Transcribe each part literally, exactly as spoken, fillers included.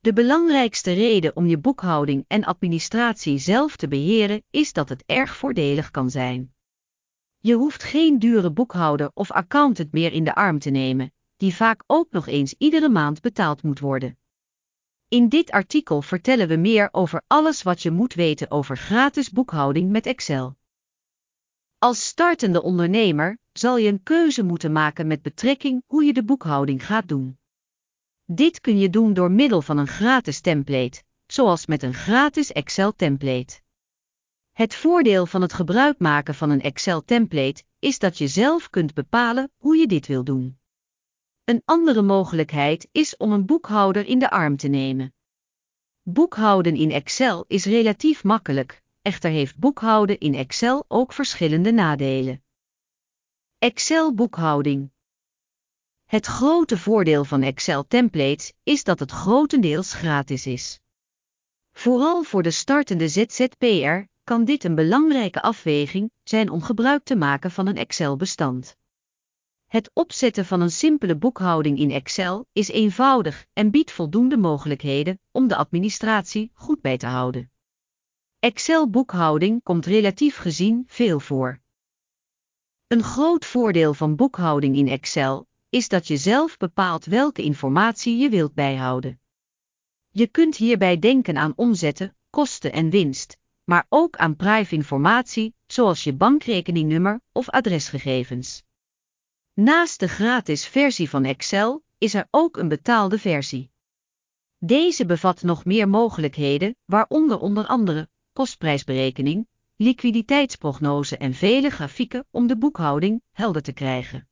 De belangrijkste reden om je boekhouding en administratie zelf te beheren is dat het erg voordelig kan zijn. Je hoeft geen dure boekhouder of accountant meer in de arm te nemen, die vaak ook nog eens iedere maand betaald moet worden. In dit artikel vertellen we meer over alles wat je moet weten over gratis boekhouding met Excel. Als startende ondernemer zal je een keuze moeten maken met betrekking hoe je de boekhouding gaat doen. Dit kun je doen door middel van een gratis template, zoals met een gratis Excel-template. Het voordeel van het gebruik maken van een Excel-template is dat je zelf kunt bepalen hoe je dit wil doen. Een andere mogelijkheid is om een boekhouder in de arm te nemen. Boekhouden in Excel is relatief makkelijk, echter heeft boekhouden in Excel ook verschillende nadelen. Excel-boekhouding. Het grote voordeel van Excel-templates is dat het grotendeels gratis is. Vooral voor de startende Z Z P R kan dit een belangrijke afweging zijn om gebruik te maken van een Excel-bestand. Het opzetten van een simpele boekhouding in Excel is eenvoudig en biedt voldoende mogelijkheden om de administratie goed bij te houden. Excel-boekhouding komt relatief gezien veel voor. Een groot voordeel van boekhouding in Excel is dat je zelf bepaalt welke informatie je wilt bijhouden. Je kunt hierbij denken aan omzetten, kosten en winst, maar ook aan privé-informatie zoals je bankrekeningnummer of adresgegevens. Naast de gratis versie van Excel is er ook een betaalde versie. Deze bevat nog meer mogelijkheden, waaronder onder andere kostprijsberekening, liquiditeitsprognose en vele grafieken om de boekhouding helder te krijgen.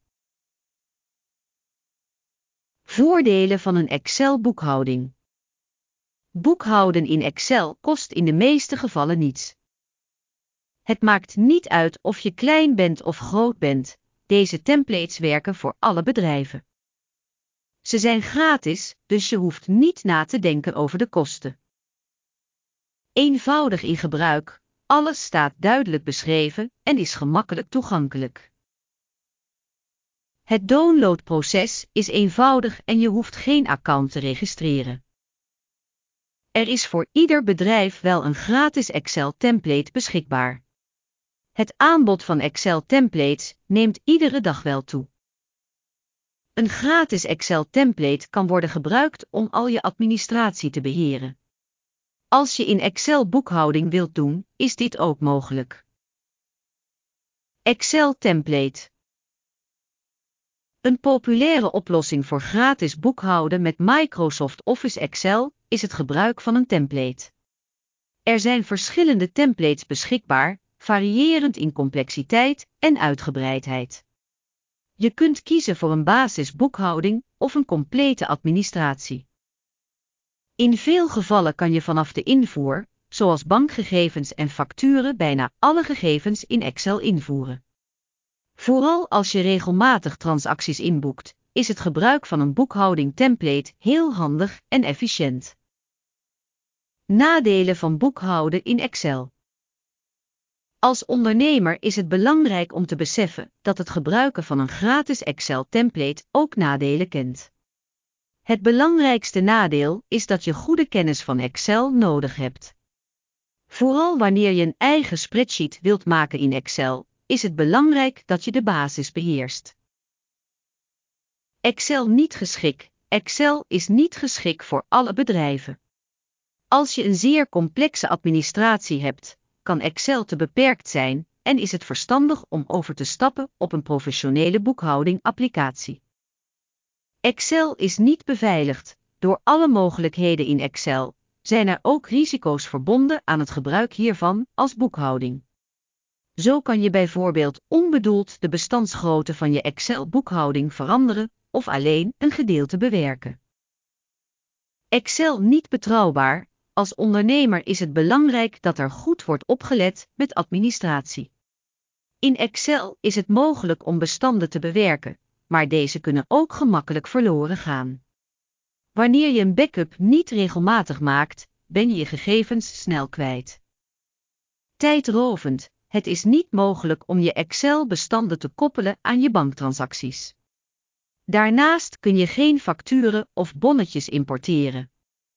Voordelen van een Excel-boekhouding. Boekhouden in Excel kost in de meeste gevallen niets. Het maakt niet uit of je klein bent of groot bent, deze templates werken voor alle bedrijven. Ze zijn gratis, dus je hoeft niet na te denken over de kosten. Eenvoudig in gebruik, alles staat duidelijk beschreven en is gemakkelijk toegankelijk. Het downloadproces is eenvoudig en je hoeft geen account te registreren. Er is voor ieder bedrijf wel een gratis Excel-template beschikbaar. Het aanbod van Excel-templates neemt iedere dag wel toe. Een gratis Excel-template kan worden gebruikt om al je administratie te beheren. Als je in Excel boekhouding wilt doen, is dit ook mogelijk. Excel-template. Een populaire oplossing voor gratis boekhouden met Microsoft Office Excel is het gebruik van een template. Er zijn verschillende templates beschikbaar, variërend in complexiteit en uitgebreidheid. Je kunt kiezen voor een basisboekhouding of een complete administratie. In veel gevallen kan je vanaf de invoer, zoals bankgegevens en facturen, bijna alle gegevens in Excel invoeren. Vooral als je regelmatig transacties inboekt, is het gebruik van een boekhouding-template heel handig en efficiënt. Nadelen van boekhouden in Excel. Als ondernemer is het belangrijk om te beseffen dat het gebruiken van een gratis Excel-template ook nadelen kent. Het belangrijkste nadeel is dat je goede kennis van Excel nodig hebt. Vooral wanneer je een eigen spreadsheet wilt maken in Excel, is het belangrijk dat je de basis beheerst. Excel niet geschikt. Excel is niet geschikt voor alle bedrijven. Als je een zeer complexe administratie hebt, kan Excel te beperkt zijn en is het verstandig om over te stappen op een professionele boekhouding-applicatie. Excel is niet beveiligd. Door alle mogelijkheden in Excel zijn er ook risico's verbonden aan het gebruik hiervan als boekhouding. Zo kan je bijvoorbeeld onbedoeld de bestandsgrootte van je Excel-boekhouding veranderen of alleen een gedeelte bewerken. Excel niet betrouwbaar. Als ondernemer is het belangrijk dat er goed wordt opgelet met administratie. In Excel is het mogelijk om bestanden te bewerken, maar deze kunnen ook gemakkelijk verloren gaan. Wanneer je een backup niet regelmatig maakt, ben je je gegevens snel kwijt. Tijdrovend. Het is niet mogelijk om je Excel-bestanden te koppelen aan je banktransacties. Daarnaast kun je geen facturen of bonnetjes importeren.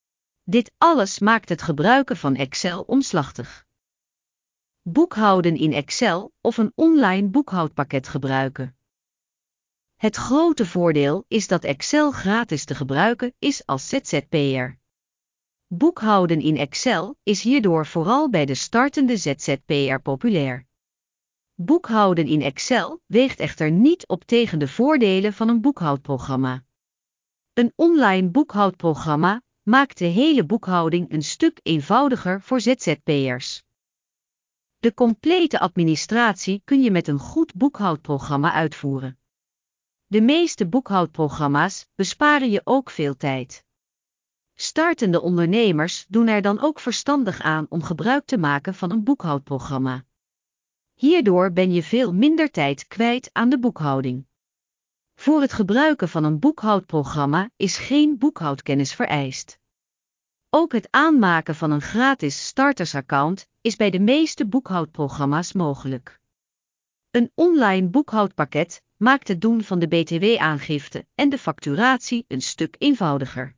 Dit alles maakt het gebruiken van Excel omslachtig. Boekhouden in Excel of een online boekhoudpakket gebruiken. Het grote voordeel is dat Excel gratis te gebruiken is als Z Z P R. Boekhouden in Excel is hierdoor vooral bij de startende Z Z P R populair. Boekhouden in Excel weegt echter niet op tegen de voordelen van een boekhoudprogramma. Een online boekhoudprogramma maakt de hele boekhouding een stuk eenvoudiger voor Z Z P R's. De complete administratie kun je met een goed boekhoudprogramma uitvoeren. De meeste boekhoudprogramma's besparen je ook veel tijd. Startende ondernemers doen er dan ook verstandig aan om gebruik te maken van een boekhoudprogramma. Hierdoor ben je veel minder tijd kwijt aan de boekhouding. Voor het gebruiken van een boekhoudprogramma is geen boekhoudkennis vereist. Ook het aanmaken van een gratis startersaccount is bij de meeste boekhoudprogramma's mogelijk. Een online boekhoudpakket maakt het doen van de B T W-aangifte en de facturatie een stuk eenvoudiger.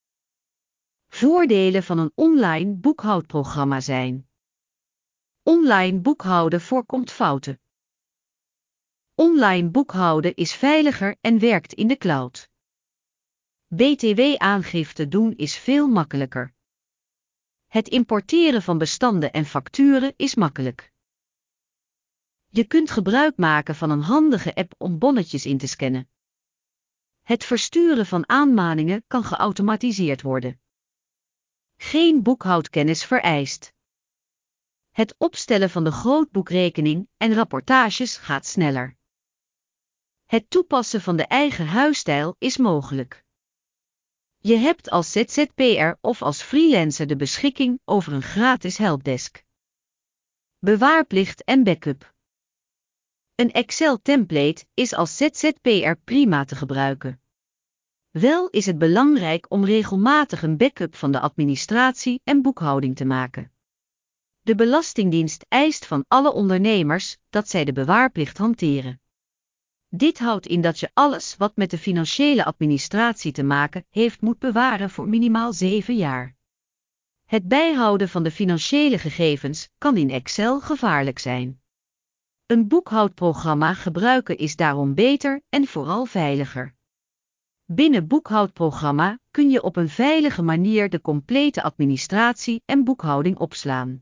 Voordelen van een online boekhoudprogramma zijn: online boekhouden voorkomt fouten. Online boekhouden is veiliger en werkt in de cloud. B T W-aangifte doen is veel makkelijker. Het importeren van bestanden en facturen is makkelijk. Je kunt gebruik maken van een handige app om bonnetjes in te scannen. Het versturen van aanmaningen kan geautomatiseerd worden. Geen boekhoudkennis vereist. Het opstellen van de grootboekrekening en rapportages gaat sneller. Het toepassen van de eigen huisstijl is mogelijk. Je hebt als Z Z P R of als freelancer de beschikking over een gratis helpdesk. Bewaarplicht en backup. Een Excel-template is als Z Z P R prima te gebruiken. Wel is het belangrijk om regelmatig een backup van de administratie en boekhouding te maken. De Belastingdienst eist van alle ondernemers dat zij de bewaarplicht hanteren. Dit houdt in dat je alles wat met de financiële administratie te maken heeft moet bewaren voor minimaal zeven jaar. Het bijhouden van de financiële gegevens kan in Excel gevaarlijk zijn. Een boekhoudprogramma gebruiken is daarom beter en vooral veiliger. Binnen boekhoudprogramma kun je op een veilige manier de complete administratie en boekhouding opslaan.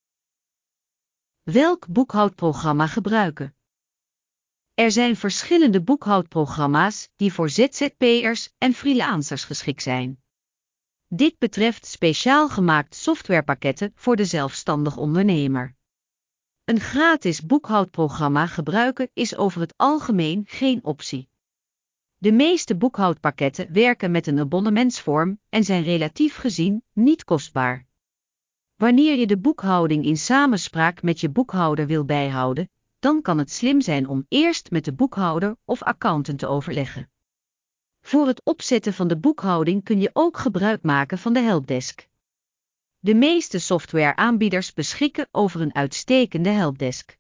Welk boekhoudprogramma gebruiken? Er zijn verschillende boekhoudprogramma's die voor Z Z P R's en freelancers geschikt zijn. Dit betreft speciaal gemaakt softwarepakketten voor de zelfstandig ondernemer. Een gratis boekhoudprogramma gebruiken is over het algemeen geen optie. De meeste boekhoudpakketten werken met een abonnementsvorm en zijn relatief gezien niet kostbaar. Wanneer je de boekhouding in samenspraak met je boekhouder wil bijhouden, dan kan het slim zijn om eerst met de boekhouder of accountant te overleggen. Voor het opzetten van de boekhouding kun je ook gebruik maken van de helpdesk. De meeste softwareaanbieders beschikken over een uitstekende helpdesk.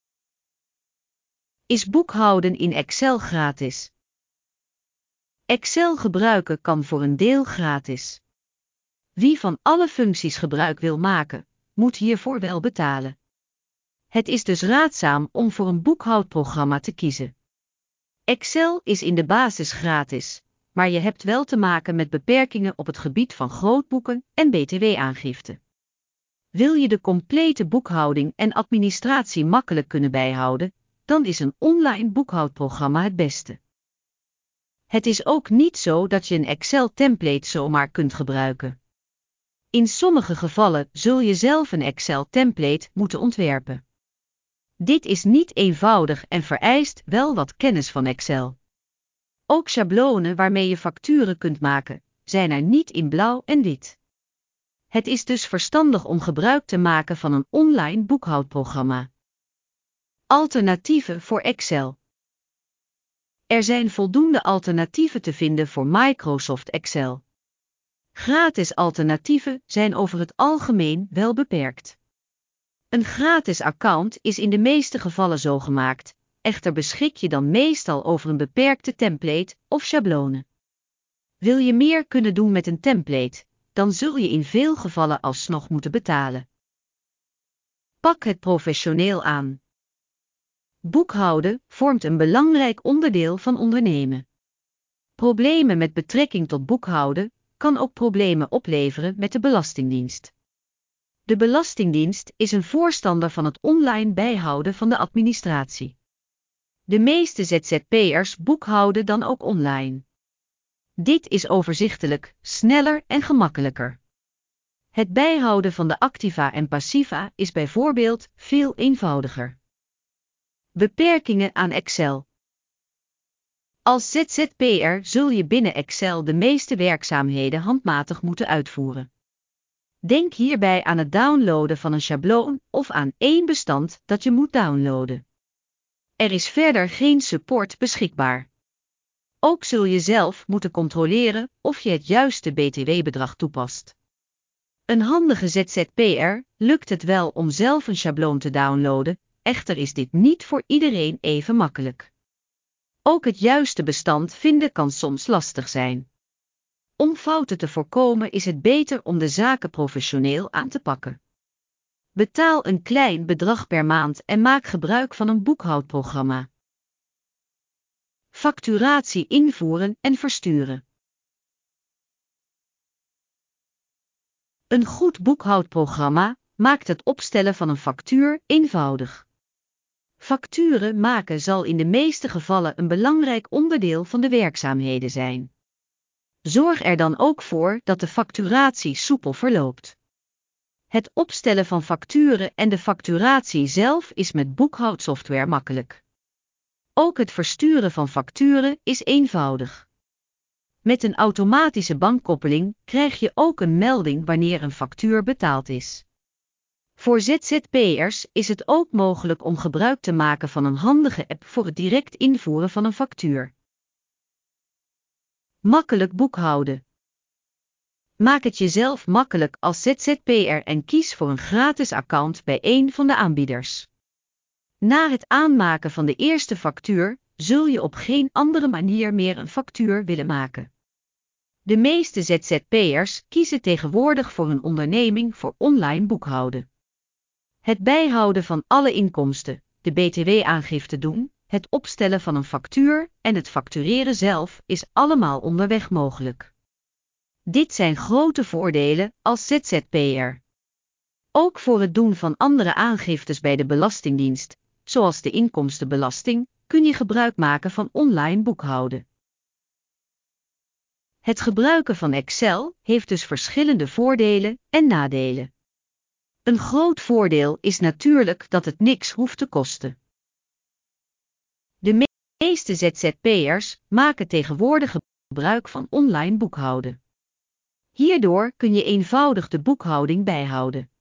Is boekhouden in Excel gratis? Excel gebruiken kan voor een deel gratis. Wie van alle functies gebruik wil maken, moet hiervoor wel betalen. Het is dus raadzaam om voor een boekhoudprogramma te kiezen. Excel is in de basis gratis, maar je hebt wel te maken met beperkingen op het gebied van grootboeken en B T W-aangifte. Wil je de complete boekhouding en administratie makkelijk kunnen bijhouden, dan is een online boekhoudprogramma het beste. Het is ook niet zo dat je een Excel-template zomaar kunt gebruiken. In sommige gevallen zul je zelf een Excel-template moeten ontwerpen. Dit is niet eenvoudig en vereist wel wat kennis van Excel. Ook schablonen waarmee je facturen kunt maken, zijn er niet in blauw en wit. Het is dus verstandig om gebruik te maken van een online boekhoudprogramma. Alternatieven voor Excel. Er zijn voldoende alternatieven te vinden voor Microsoft Excel. Gratis alternatieven zijn over het algemeen wel beperkt. Een gratis account is in de meeste gevallen zo gemaakt, echter beschik je dan meestal over een beperkte template of schablonen. Wil je meer kunnen doen met een template, dan zul je in veel gevallen alsnog moeten betalen. Pak het professioneel aan. Boekhouden vormt een belangrijk onderdeel van ondernemen. Problemen met betrekking tot boekhouden kan ook problemen opleveren met de Belastingdienst. De Belastingdienst is een voorstander van het online bijhouden van de administratie. De meeste Z Z P'ers boekhouden dan ook online. Dit is overzichtelijk, sneller en gemakkelijker. Het bijhouden van de activa en passiva is bijvoorbeeld veel eenvoudiger. Beperkingen aan Excel. Als Z Z P'er zul je binnen Excel de meeste werkzaamheden handmatig moeten uitvoeren. Denk hierbij aan het downloaden van een schabloon of aan één bestand dat je moet downloaden. Er is verder geen support beschikbaar. Ook zul je zelf moeten controleren of je het juiste B T W-bedrag toepast. Een handige Z Z P'er lukt het wel om zelf een schabloon te downloaden, echter is dit niet voor iedereen even makkelijk. Ook het juiste bestand vinden kan soms lastig zijn. Om fouten te voorkomen is het beter om de zaken professioneel aan te pakken. Betaal een klein bedrag per maand en maak gebruik van een boekhoudprogramma. Facturatie invoeren en versturen. Een goed boekhoudprogramma maakt het opstellen van een factuur eenvoudig. Facturen maken zal in de meeste gevallen een belangrijk onderdeel van de werkzaamheden zijn. Zorg er dan ook voor dat de facturatie soepel verloopt. Het opstellen van facturen en de facturatie zelf is met boekhoudsoftware makkelijk. Ook het versturen van facturen is eenvoudig. Met een automatische bankkoppeling krijg je ook een melding wanneer een factuur betaald is. Voor Z Z P'ers is het ook mogelijk om gebruik te maken van een handige app voor het direct invoeren van een factuur. Makkelijk boekhouden. Maak het jezelf makkelijk als Z Z P'er en kies voor een gratis account bij een van de aanbieders. Na het aanmaken van de eerste factuur zul je op geen andere manier meer een factuur willen maken. De meeste Z Z P'ers kiezen tegenwoordig voor een onderneming voor online boekhouden. Het bijhouden van alle inkomsten, de B T W-aangifte doen, het opstellen van een factuur en het factureren zelf is allemaal onderweg mogelijk. Dit zijn grote voordelen als Z Z P'er. Ook voor het doen van andere aangiftes bij de Belastingdienst, zoals de inkomstenbelasting, kun je gebruik maken van online boekhouden. Het gebruiken van Excel heeft dus verschillende voordelen en nadelen. Een groot voordeel is natuurlijk dat het niks hoeft te kosten. De meeste Z Z P'ers maken tegenwoordig gebruik van online boekhouden. Hierdoor kun je eenvoudig de boekhouding bijhouden.